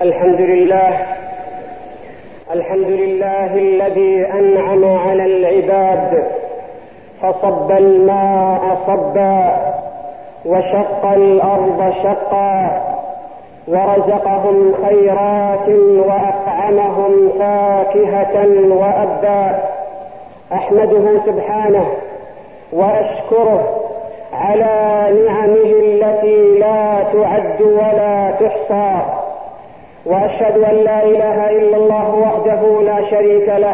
الحمد لله الذي أنعم على العباد فصب الماء صبا وشق الأرض شقا ورزقهم خيرات وأطعمهم فاكهة وأبا. أحمده سبحانه وأشكره على نعمه التي لا تعد ولا تحصى، وأشهد أن لا إله إلا الله وحده لا شريك له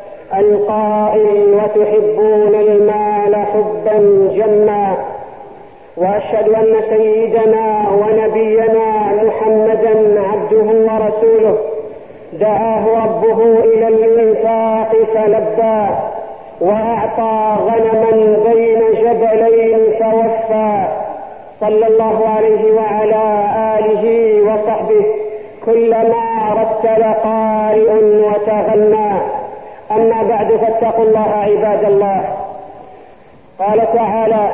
القائل وتحبون المال حبا جما. وأشهد أن سيدنا ونبينا محمدا عبده ورسوله دعاه ربه إلى الإنفاق فلبى وأعطى غنما بين جبلين فوفى، صلى الله عليه وعلى آله وصحبه كلما رتل قارئ وتغنى. أما بعد فاتقوا الله عباد الله. قال تعالى: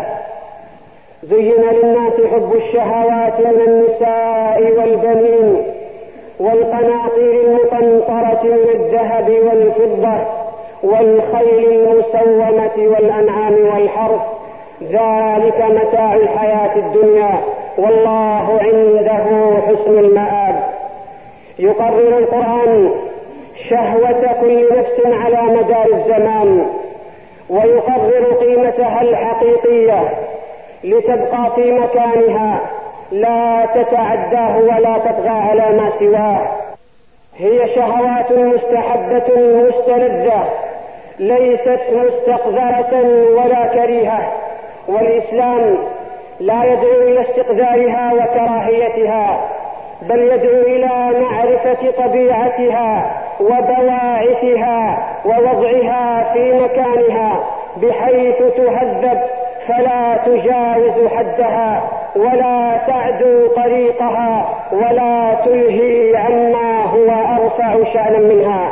زين للناس حب الشهوات من النساء والبنين والقناطير المقنطرة من الذهب والفضة والخيل المسومة والأنعام والحرث، ذلك متاع الحياة الدنيا والله عنده حسن المآب. يقرر القرآن شهوة كل نفس على مدار الزمان، ويقرر قيمتها الحقيقية لتبقى في مكانها لا تتعداه ولا تطغى على ما سواه. هي شهوات مستحبة مستلذة ليست مستقذرة ولا كريهة، والإسلام لا يدعو إلى استقذارها وكراهيتها، بل يدعو إلى معرفة طبيعتها وبواعثها ووضعها في مكانها بحيث تهذب فلا تجاوز حدها ولا تعدو طريقها ولا تلهي عما هو أرفع شأنا منها.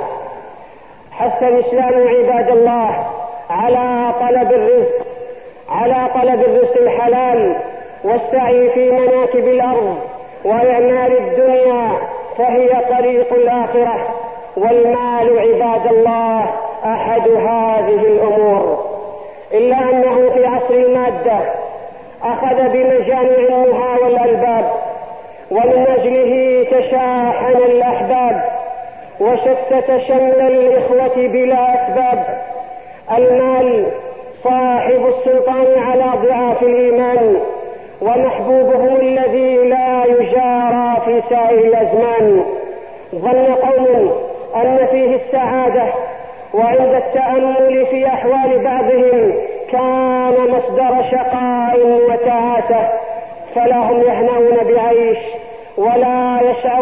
حث الإسلام عباد الله على طلب الرزق الحلال والسعي في مناكب الأرض وإعمال الدنيا، فهي طريق الآخرة، والمال عباد الله أحد هذه الأمور. إلا أنه في عصر المادة أخذ بمجامع النهى والألباب، ومن أجله تشاحن الأحباب وشتت شمل الإخوة بلا أسباب. المال صاحب السلطان على ضعاف الإيمان، ومحبوبهم الذي لا يجارى في سائر الأزمان. ظن قوم أن فيه السعادة، وعند التأمل في أحوال بعضهم كان مصدر شقاء وتعاسة، فلا هم يهنون بعيش ولا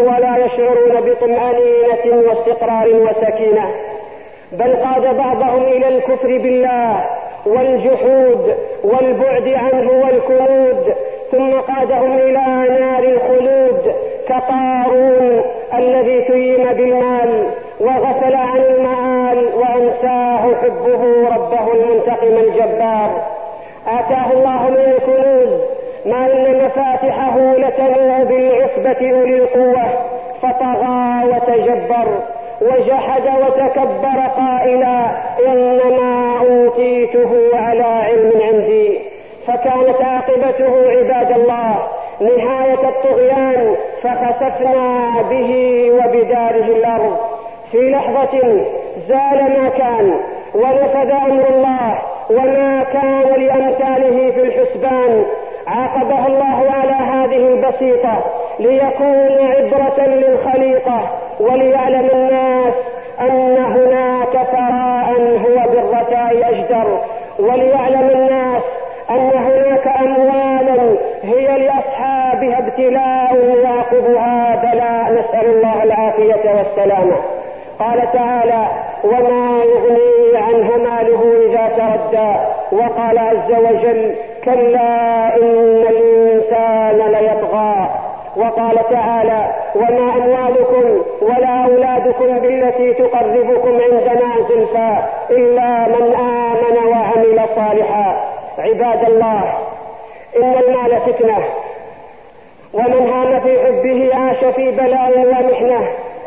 يشعرون بطمأنينة واستقرار وسكينة، بل قاد بعضهم إلى الكفر بالله والجحود والبعد عنه والكنود، ثم قادهم إلى نار الخلود كقارون الذي تيم بالمال وغفل عن المآل وأنساه حبه ربه المنتقم الجبار. آتاه الله من الكنوز ما إن مفاتحه لتنوء بالعصبة أولي القوة، فطغى وتجبر وجحد وتكبر قائلا: إنما أوتيته على علم عندي. فكانت عاقبته عباد الله نهاية الطغيان، فخسفنا به وبداره الأرض. في لحظة زال ما كان ونفذ أمر الله وما كان لأمثاله في الحسبان. عاقبه الله على هذه البسيطة ليكون عبرة للخليقة، وليعلم الناس أن هناك ثراء هو بالرثاء أجدر، وليعلم الناس أن هناك أموالا هي لأصحابها ابتلاء يعقبها بلاء، نسأل الله العافية والسلامة. قال تعالى: وما يغني عنه ماله إذا تردى. وقال عز وجل: كلا إن الإنسان ليطغى. وقال تعالى: وما أموالكم ولا أولادكم بالتي تقربكم عندنا زلفى إلا من آمن وعمل صالحا. عباد الله، إن المال فتنة، ومن هام في حبه عاش في بلاء ومحنة.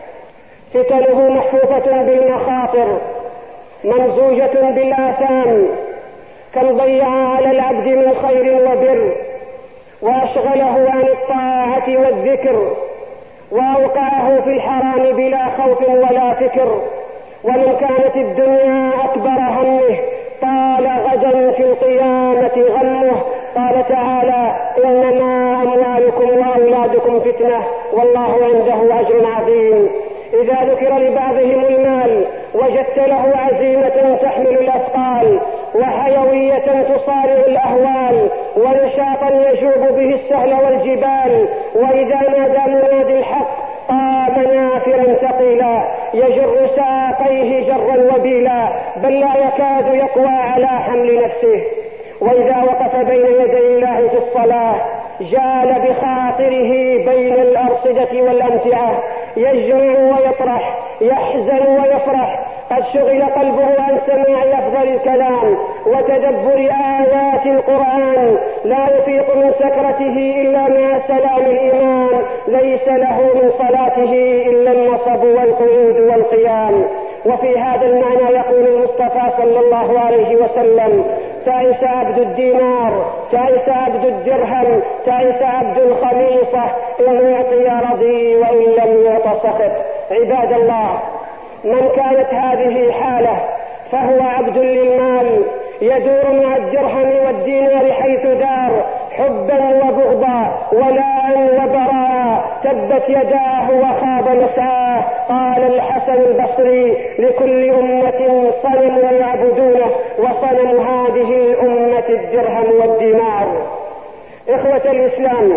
فتنه محفوفة بالمخاطر ممزوجة بالآثام، كم ضيع على العبد من خير وبر، وأشغله عن الطاعة والذكر، وأوقعه في الحرام بلا خوف ولا فكر. ومن كانت الدنيا أكبر همه طال غدا في القيامة غمه. قال تعالى: إنما أموالكم وأولادكم فتنة والله عنده أجر عظيم. إذا ذكر لبعضهم المال وجدت له عزيمة تحمل الأثقال، وحيوية تصارع الأهوال، ونشاطا يجوب به السهل والجبال. وإذا نادى مناد الحق قام نافرا ثقيلا يجر ساقيه جرا وبيلا، بل لا يكاد يقوى على حمل نفسه. وإذا وقف بين يدي الله في الصلاة جال بخاطره بين الأرصدة والأمتعة، يجمع ويطرح، يحزن ويفرح. قد شغل قلبه عن سماع أفضل الكلام وتدبر آيات القرآن، لا يفيق من سكرته إلا مع سلام الإيمان، ليس له من صلاته إلا النصب والقعود والقيام. وفي هذا المعنى يقول المصطفى صلى الله عليه وسلم: تعس عبد الدينار، تعس عبد الدرهم، تعس عبد الخميصة، إن يعطي رضي وإن لم يعط سخط. عباد الله، من كانت هذه حاله فهو عبد للمال، يدور مع الدرهم والدينار حيث دار، حبا وبغضا ولاء وبراء، تبت يداه وخاب مسعاه. قال الحسن البصري: لكل أمة صنم يعبدونه، وصنم هذه الأمة الدرهم والدينار. إخوة الإسلام،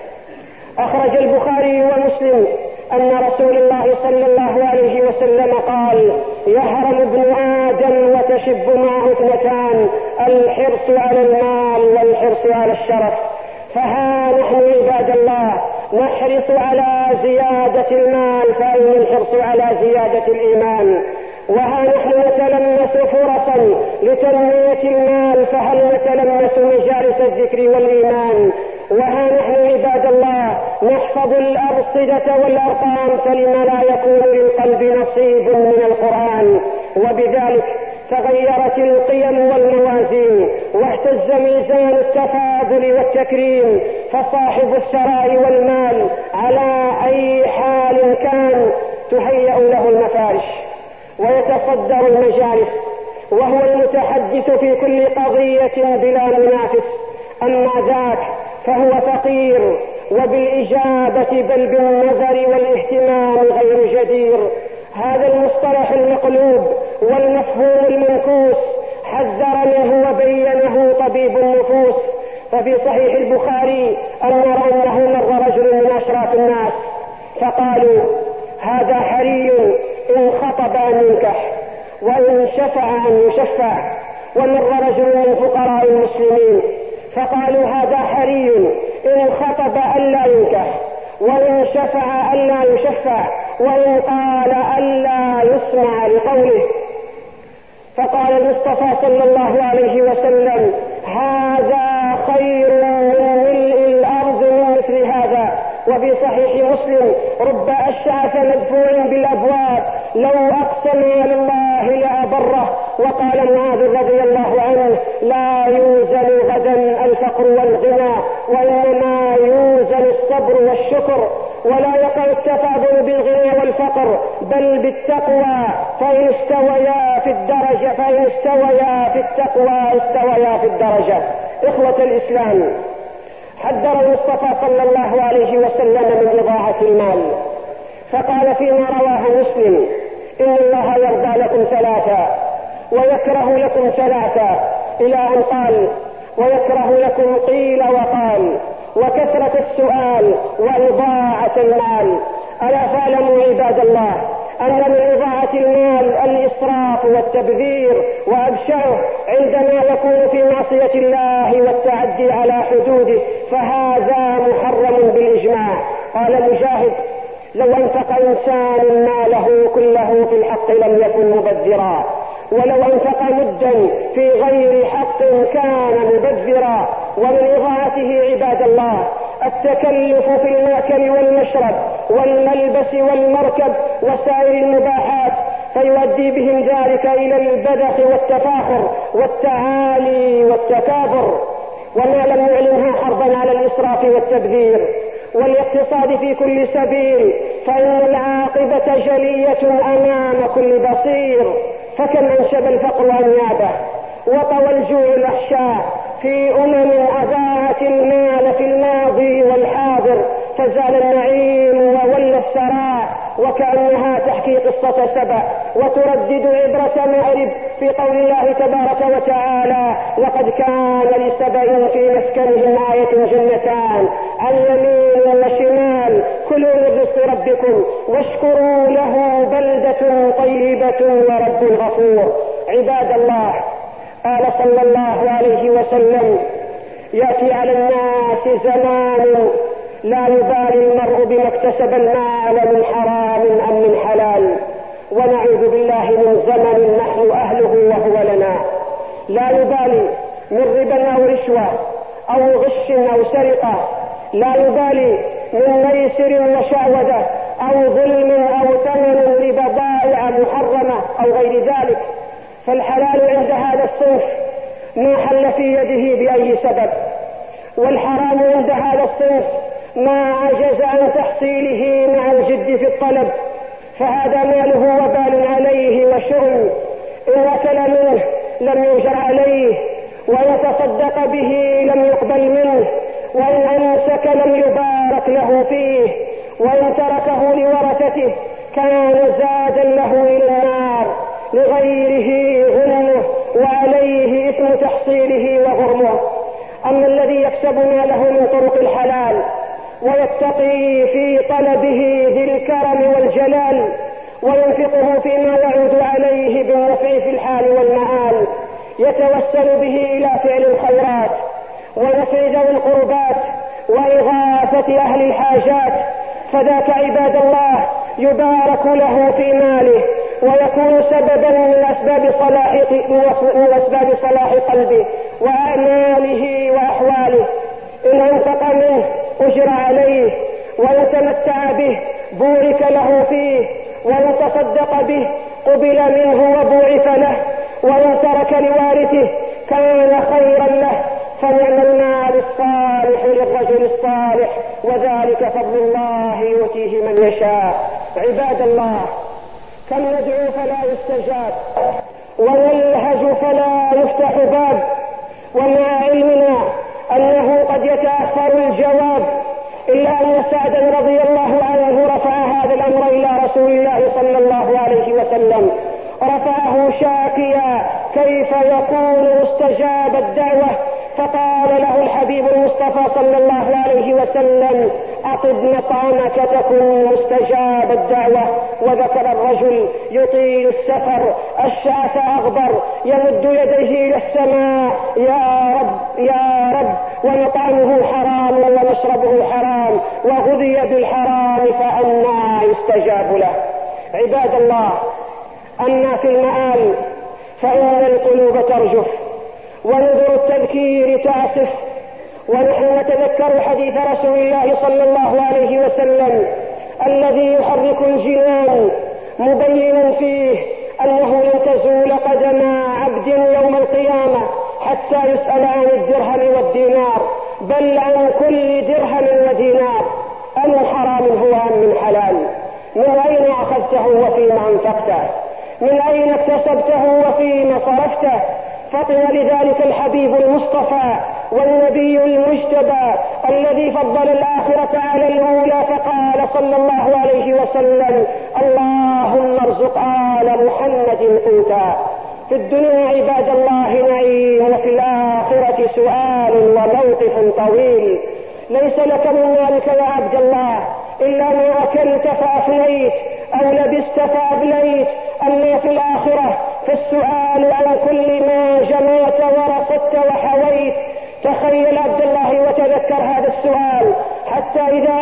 أخرج البخاري ومسلم أن رسول الله صلى الله عليه وسلم قال: يهرم ابن آدم وتشب معه اثنتان، الحرص على المال والحرص على الشرف. فها نحن عباد الله نحرص على زيادة المال، فأين الحرص على زيادة الإيمان؟ وها نحن نتلمس فرصا لتنمية المال، فهل نتلمس مجالس الذكر والإيمان؟ وها نحن عباد الله نحفظ الأرصدة والأرقام، فلما لا يكون للقلب نصيب من القرآن؟ وبذلك تغيرت القيم والموازين، واهتز ميزان التفاضل والتكريم، فصاحب الثراء والمال على أي حال كان تهيأ له المفارش ويتصدر المجالس، وهو المتحدث في كل قضية بلا منافس. أما ذاك فهو فقير، وبالإجابة بل بالنظر والاهتمام غير جدير. هذا المصطلح المقلوب والمفهوم المنكوس حذر منه وبينه طبيب النفوس. ففي صحيح البخاري أنه مر رجل من أشراف الناس فقالوا: هذا حري إن خطب أن ينكح، وإن شفع أن يشفع. ومر رجل من فقراء المسلمين فقالوا: هذا حري إن خطب ألا ينكح، وإن شفع ألا يشفع، وإن قال ألا يسمع لقوله. فقال المصطفى صلى الله عليه وسلم: هذا خير من ملء الأرض من مثل هذا. وفي صحيح مسلم: رب أشعث مدفوع بالأبواب لو أقسم على الله لأبره. وقال معاذ رضي الله عنه: لا يوزن غدا الفقر والغنى، وإنما يوزن الصبر والشكر. ولا يقع التفاضل بالغنى والفقر، بل بالتقوى، فإن استويا في الدرجة، فإن استويا في التقوى استويا في الدرجة. إخوة الإسلام، حذر المصطفى صلى الله عليه وسلم من إضاعة المال، فقال فيما رواه مسلم: إن الله يرضى لكم ثلاثا ويكره لكم ثلاثا، إلى أن قال: ويكره لكم قيل وقال، وكثرة السؤال، وإضاعة المال. ألا فاعلموا عباد الله أن من إضاعة المال الإسراف والتبذير، وأبشعه عندما يكون في معصية الله والتعدي على حدوده، فهذا محرم بالإجماع. قال مجاهد: لو أنفق إنسان ماله كله في الحق لم يكن مبذرا، ولو أنفق مدا في غير حق كان مبذرا. ومن إضاعته عباد الله التكلف في المأكل والمشرب والملبس والمركب وسائر المباحات، فيؤدي بهم ذلك إلى البذخ والتفاخر والتعالي والتكابر، وما لم يعلنها حربا على الإسراف والتبذير والاقتصاد في كل سبيل، فإن العاقبة جلية أمام كل بصير. فكم أنشب الفقر أنيابه وطوى الجوع الأحشاء في أضاعت المال في الماضي والحاضر، فزال النعيم وولى الثراء، وكأنها تحكي قصة سبأ وتردد عبرة مأرب في قول الله تبارك وتعالى: لقد كان لسبأ في مسكنهم آية جنتان عن يمين وشمال كلوا من رزق ربكم واشكروا له بلدة طيبة ورب غفور. عباد الله، قال صلى الله عليه وسلم: يأتي على الناس زمان لا يبالي المرء بما اكتسب المال من حرام أم من حلال، ونعوذ بالله من زمن نحن أهله وهو لنا، لا يبالي من ربا أو رشوة أو غش أو سرقة، لا يبالي من ميسر وشعوذة أو ظلم أو ثمن لبضائع محرمة أو غير ذلك، فالحلال عند هذا الصنف ما حل في يده بأي سبب، والحرام عند هذا الصنف ما عجز عن تحصيله مع الجد في الطلب، فهذا ماله وبال عليه وشؤم، إن أكل منه لم يؤجر عليه، وإن تصدق به لم يقبل منه، وإن أمسك لم يبارك له فيه، وإن تركه لورثته كان زادا له إلى النار، لغيره غنمه وعليه إثم تحصيله وغرمه. أما الذي يكسب ماله من طرق الحلال ويتقي في طلبه ذي الكرم والجلال وينفقه فيما يعود عليه بالنفع في الحال والمآل، يتوسل به إلى فعل الخيرات ونفع ذوي القربات وإغاثة أهل الحاجات، فذاك عباد الله يبارك له في ماله ويكون سببا من أسباب صلاح قلبه وأعماله وأحواله. إن أنفق منه أجر عليه، وإن تمتع به بورك له فيه، وإن تصدق به قبل منه وبوعث له، وإن ترك لوارثه كان خيرا له، فنعم المال الصالح للرجل الصالح، وذلك فضل الله يؤتيه من يشاء. عباد الله، كم ندعو فلا يستجاب ونلهج فلا يفتح باب، ومع علمنا أنه قد يتأخر الجواب، إلا أن سعدا رضي الله عنه رفع هذا الأمر إلى رسول الله صلى الله عليه وسلم، رفعه شاكيا كيف يكون مستجاب الدعوة، فقال له الحبيب المصطفى صلى الله عليه وسلم: أقد مطعمك تكن مستجاب الدعوة. وذكر الرجل يطيل السفر أشعث أغبر يمد يديه إلى السماء: يا رب يا رب، ومطعمه حرام ومشربه حرام وغذي بالحرام، فأنى يستجاب له. عباد الله، أما في المآل فإن القلوب ترجف ونذر التذكير تعسف، ونحن نتذكر حديث رسول الله صلى الله عليه وسلم الذي يحرك الجنان، مبين فيه أنه لن تزول قدم عبد يوم القيامة حتى يسأل عن الدرهم والدينار، بل عن كل درهم ودينار، أم حرام هو أم من حلال، من أين أخذته وفيما أنفقته، من أين اكتسبته وفيما صرفته. فطن لذلك الحبيب المصطفى والنبي المجتبى الذي فضل الآخرة على الأولى، فقال صلى الله عليه وسلم: اللهم ارزق آل محمد قوتا. في الدنيا عباد الله نعيم، وفي الآخرة سؤال وموقف طويل. ليس لك من مالك يا عبد الله إلا ما أكلت فأفنيت أو لبست فأبليت، أما في الآخرة فالسؤال عن كل ما جمعت ورصدت وحويت. تخيل عبد الله وتذكر هذا السؤال، حتى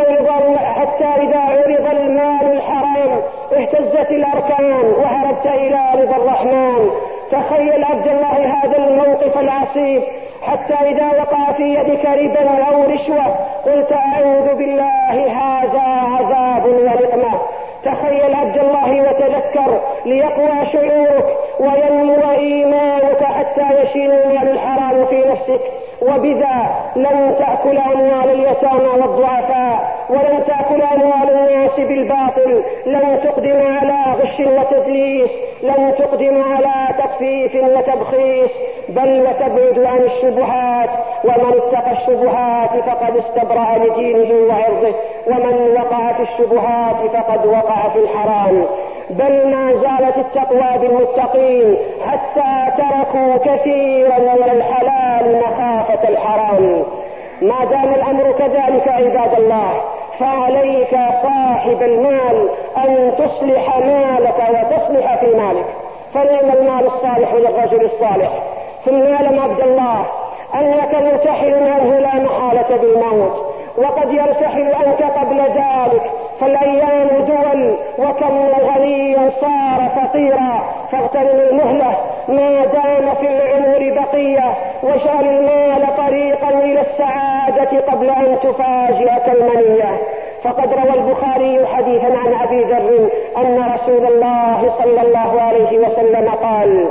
إذا عرض المال الحرام اهتزت الأركان وهربت إلى رضا الرحمن. تخيل عبد الله هذا الموقف العصيب، حتى إذا وقع في يدك ربا أو رشوة قلت أعوذ بالله هذا عذاب ونقمة. تخيل عبد الله وتذكر ليقوى شعورك وينمو إيمانك حتى يشين المال الحرام في نفسك. وبذا لن تأكل أموال اليتامى والضعفاء، ولن تأكل أموال الناس بالباطل، لن تقدم على غش وتدليس، لن تقدم على تطفيف وتبخيس، بل وتبعد عن الشبهات. ومن اتقى الشبهات فقد استبرأ لدينه وعرضه، ومن وقع في الشبهات فقد وقع في الحرام. بل ما زالت التقوى بالمتقين حتى تركوا كثيرا من الحلال مخافة الحرام. ما دام الأمر كذلك عباد الله، فعليك صاحب المال أن تصلح مالك وتصلح في مالك، فنعم المال الصالح للرجل الصالح. ثم اعلم عبد الله أنك مرتحل عنه لا محالة بالموت، وقد يرتحل عنك قبل ذلك، فالأيام دول، وكم غني صار فقيرا. فاغتنم المهلة ما دام في العمر بقية، واجعل المال طريقا إلى السعادة قبل أن تفاجئك المنية. فقد روى البخاري حديثا عن أبي ذر أن رسول الله صلى الله عليه وسلم قال: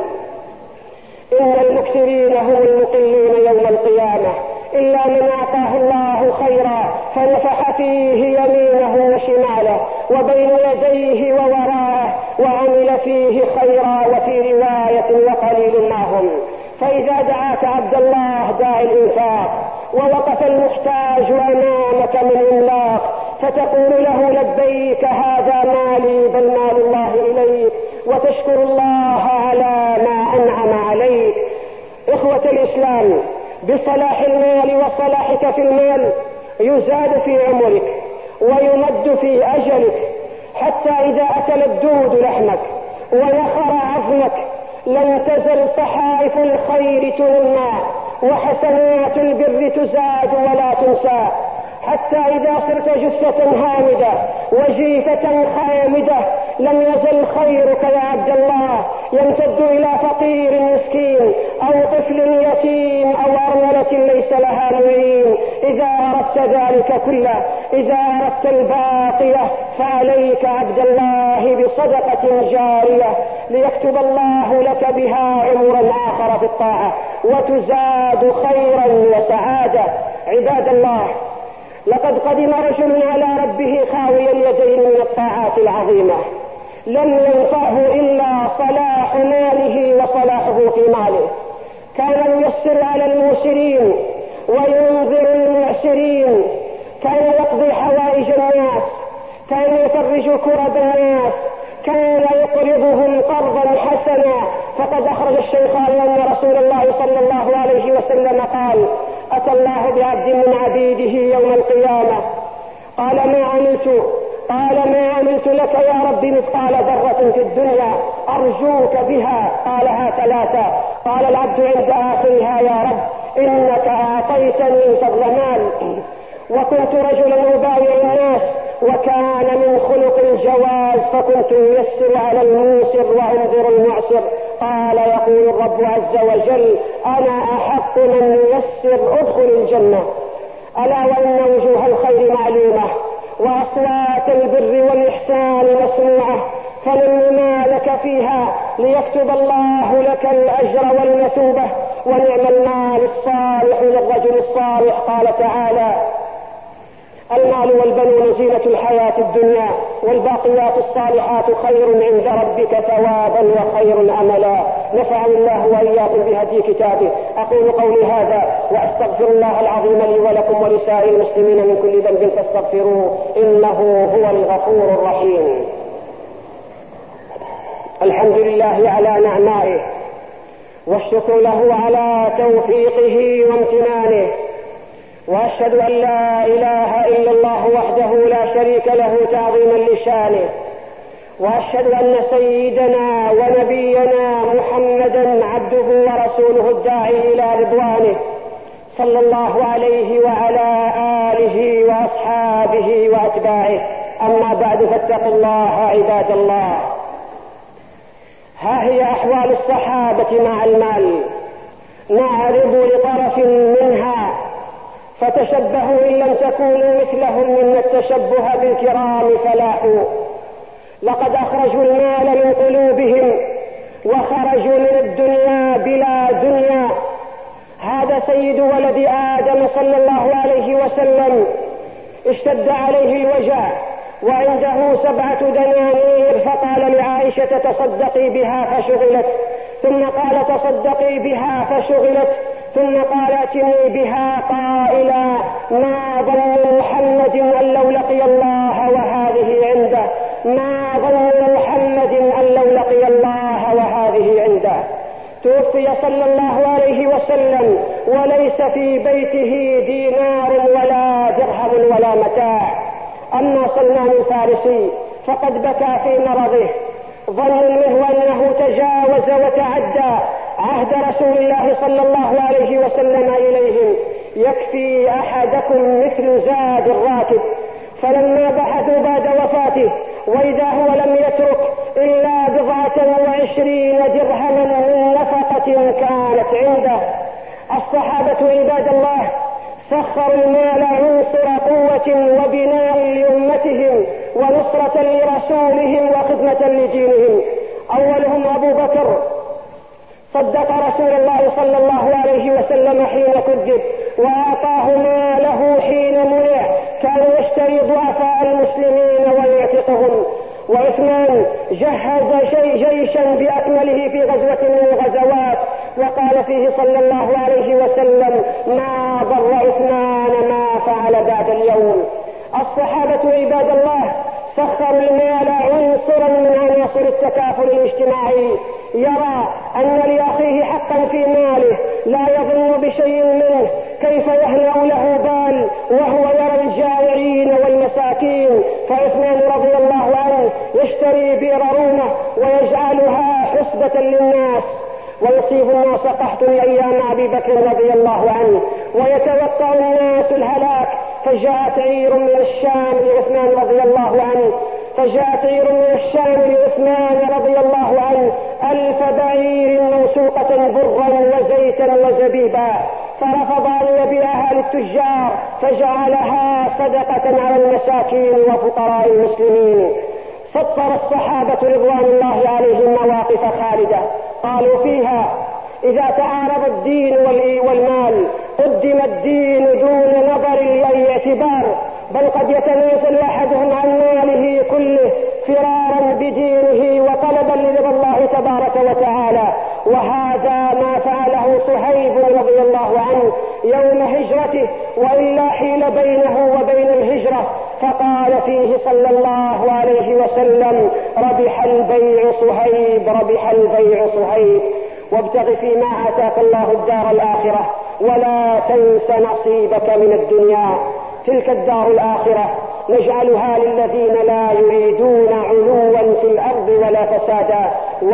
إن المكثرين هم المقلون يوم القيامة، إلا من أعطاه الله خيرا فنفح فيه يمينه وشماله وبين يديه ووراءه وعمل فيه خيرا. وفي رواية: وقليل ما هم. فإذا دعاك عبد الله داعي الإنفاق ووقف المحتاج أمامك من إملاق، فتقول له: لبيك هذا مالي بل مال الله إليك، وتشكر الله على ما أنعم عليك. إخوة الإسلام، بصلاح المال وصلاحك في المال يزاد في عمرك ويمد في أجلك، حتى إذا أكل الدود لحمك ونخر عظمك لن تزل صحائف الخير تنمى وحسنات البر تزاد ولا تنسى، حتى إذا صرت جثة هامدة وجيفة خامدة لم يزل خيرك يا عبد الله يمتد إلى فقير مسكين أو طفل يتيم أو أرملة ليس لها معين. إذا أردت ذلك كله، إذا أردت الباقية، فعليك عبد الله بصدقة جارية ليكتب الله لك بها عمرا آخر في الطاعة وتزاد خيرا وسعادة. عباد الله، لقد قدم رجل على ربه خاويا اليدين من الطاعات العظيمة، لم ينفعه إلا صلاح ماله وصلاحه في ماله. كان ييسر على الموسرين وينذر المعسرين، كان يقضي حوائج الناس، كان يفرج كرب الناس، كان يقرضهم قرضا حسنا. فقد أخرج الشيخان أن رسول الله صلى الله عليه وسلم قال: أتى الله بعبد من عبيده يوم القيامة قال: ما عملت لك يا رب مثقال ذرة في الدنيا أرجوك بها؟ قالها ثلاثة. قال العبد عند آخرها: يا رب إنك أعطيتني فضل مال، وكنت رجلا أبايع الناس، وكان من خلق الجواز فكنت ييسر على الموسر وأنذر المعسر. قال: يقول الرب عز وجل: أنا أحق من ييسر، ادخل الجنة. ألا وإن وجوه الخير معلومة وأصوات البر والإحسان مسموعة، فلم مالك فيها ليكتب الله لك الأجر والمثوبة. ونعم المال الصالح للرجل الصالح. قال تعالى: المال والبنون زينة الحياة الدنيا والباقيات الصالحات خير عند ربك ثوابا وخير أملا. نفعني الله وإياكم بهدي كتابه. أقول قولي هذا وأستغفر الله العظيم لي ولكم ولسائر المسلمين من كل ذنب فاستغفروه إنه هو الغفور الرحيم. الحمد لله على نعمائه، والشكر له على توفيقه وامتنانه، وأشهد أن لا إله إلا الله وحده لا شريك له تعظيما لشانه، وأشهد أن سيدنا ونبينا محمدا عبده ورسوله الداعي إلى رضوانه صلى الله عليه وعلى آله وأصحابه وأتباعه. أما بعد، فاتقوا الله عباد الله. ها هي أحوال الصحابة مع المال، نعرض لطرف منها فتشبهوا إن لم تكونوا مثلهم إن التشبه بالكرام فلاح. لقد أخرجوا المال من قلوبهم وخرجوا من الدنيا بلا دنيا. هذا سيد ولد آدم صلى الله عليه وسلم اشتد عليه الوجع وعنده 7 دنانير، فقال لعائشة تصدقي بها فشغلت، ثم قال تصدقي بها فشغلت، ثم قال ائتني بها قائلا ما ظن محمد أن لو لقي الله وهذه عنده، ما ظن محمد أن لو لقي الله وهذه عنده. توفي صلى الله عليه وسلم وليس في بيته دينار ولا درهم ولا متاع. أما سلمان الفارسي فقد بكى في مرضه، ظن منه أنه تجاوز وتعدى عهد رسول الله صلى الله عليه وسلم إليهم. يكفي أحدكم مثل زاد الراكب. فلما بحثوا بعد وفاته وإذا هو لم يترك إلا 27 درهما من نفقة كانت عنده. الصحابة عباد الله سخروا المال عنصر قوة وبناء لأمتهم ونصرة لرسولهم وخدمة لدينهم. أولهم أبو بكر صدق رسول الله صلى الله عليه وسلم حين كذب وأعطاه ماله حين منع، كان يشتري ضعفاء المسلمين ويعتقهم. وعثمان جهز جيشا بأكمله في غزوة من الغزوات وقال فيه صلى الله عليه وسلم ما ضر عثمان ما فعل بعد اليوم. الصحابة عباد الله سخروا المال عنصرا من عناصر التكافل الاجتماعي. يرى أن لأخيه حقا في ماله لا يظن بشيء منه، كيف يهنأ له بال وهو يرى الجائعين والمساكين. فعثمان رضي الله عنه يشتري بئر رومة ويجعلها حسبة للناس، ويصيب الناس قحط أيام أبي بكر رضي الله عنه، ويتوقع الناس الهلاك. فجاءت عير من الشام لعثمان رضي الله عنه، فجاءت عير من الشام لعثمان رضي الله عنه 1000 بعير موسوقة برا وزيتا وزبيبا، فرفض أن يبيعها للتجار فجعلها صدقة على المساكين وفقراء المسلمين. سطر الصحابة رضوان الله عليهم مواقف خالدة قالوا فيها إذا تعارض الدين والمال قدم الدين دون نظر لأي اعتبار، بل قد يتنازل أحدهم عن ماله كله فرارا بدينه وطلبا لرضا الله تبارك وتعالى. وهذا ما فعله صهيب رضي الله عنه يوم هجرته، وإلا حيل بينه وبين الهجرة، فقال فيه صلى الله عليه وسلم ربح البيع صهيب، ربح البيع صهيب. وابتغ فيما آتاك الله الدار الآخرة ولا تنس نصيبك من الدنيا. تلك الدار الآخرة نجعلها للذين لا يريدون علوا في الأرض ولا فسادا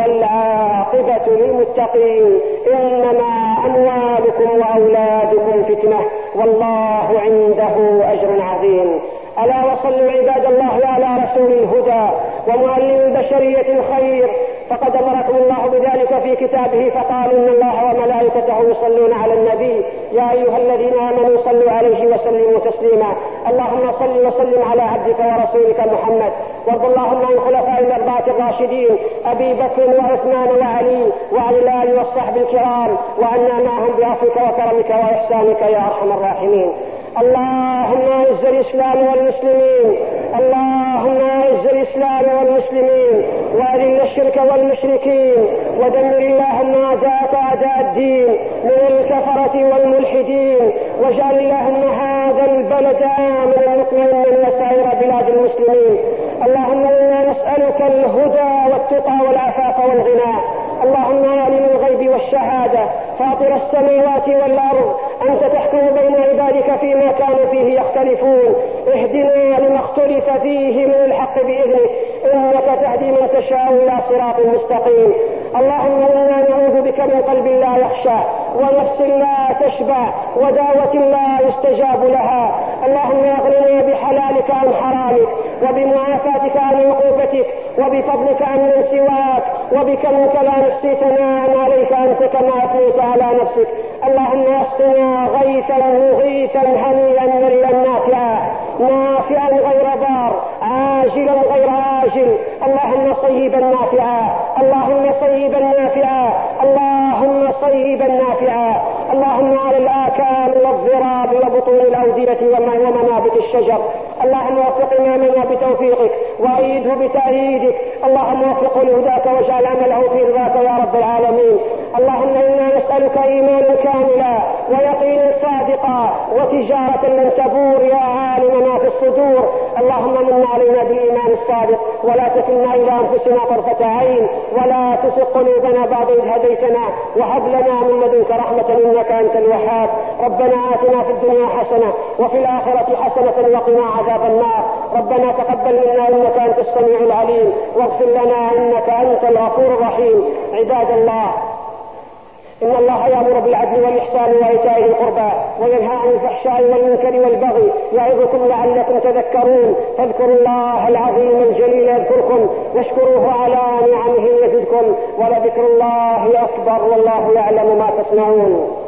والعاقبة للمتقين. إنما أموالكم وأولادكم فتنة والله عنده أجر عظيم. ألا وصلوا عباد الله على رسول الهدى ومعلم البشرية الخير، فقد أمركم الله بذلك في كتابه فقال إن الله وملائكته يصلون على النبي يا أيها الذين آمنوا صلوا عليه وسلموا تسليما. اللهم صل وسلم على عبدك ورسولك محمد، وارض اللهم عن خلفاء الأربعة الراشدين أبي بكر وعثمان وعلي وعن الآل والصحب الكرام، وعنا معهم بعفوك وكرمك وإحسانك يا أرحم الراحمين. اللهم اعز الإسلام والمسلمين، اللهم اعز الإسلام والمسلمين وأذل الشرك والمشركين، ودمر اللهم أعداءك أعداء الدين من الكفرة والملحدين، واجعل اللهم هذا البلد آمنا مطمئنا وسائر بلاد المسلمين. اللهم إنا نسألك الهدى والتقى والعفاف والغنى. اللهم عالم الغيب والشهادة فاطر السماوات والأرض، أنت تحكم بين عبادك فيما كانوا فيه يختلفون، اهدنا لما اختلف فيه من الحق بإذنك، إنك تهدي من تشاء إلى صراط مستقيم. اللهم إنا نعوذ بك من قلب لا يخشى ونفس لا تشبع ودعوة لا يستجاب لها. اللهم اغننا بحلالك عن حرامك وبمعافاتك عن عقوبتك وبفضلك عن من سواك، وبك منك لا نحصي ثناء عليك أنت كما أثنيت على نفسك. اللهم اسقنا غيثا مغيثا هنيئا مريئا نافعا غير ضار عاجلا غير آجل. اللهم صيبا نافعا، اللهم صيبا نافعا، اللهم صيبا نافعا. اللهم على الآكام والضراب وبطون الأودية ومنابت الشجر، اللهم وفق إمامنا بتوفيقك وأيده بتأييدك، اللهم وفقه لهداك واجعل عمله في رضاك يا رب العالمين. اللهم إنا نسألك إيمانا كاملا ويقينا صادقا وتجارة لن تبور يا عالم ما في الصدور. اللهم من علينا بالإيمان الصادق ولا تكلنا إلى أنفسنا طرفة عين ولا تزغ قلوبنا بعد إذ هديتنا وهب لنا من لدنك رحمة إنك أنت الوهاب. ربنا آتنا في الدنيا حسنة وفي الآخرة حسنة وقنا عذاب النار. ربنا تقبل منا إنك أنت السميع العليم واغفر لنا إنك أنت الغفور الرحيم. عباد الله، إن الله يأمر بالعدل والإحسان وإيتاء ذي القربى وينهى عن الفحشاء والمنكر والبغي يعظكم لعلكم تذكرون. فاذكروا الله العظيم الجليل يذكركم واشكروه على نعمه يزدكم ولذكر الله أكبر والله يعلم ما تصنعون.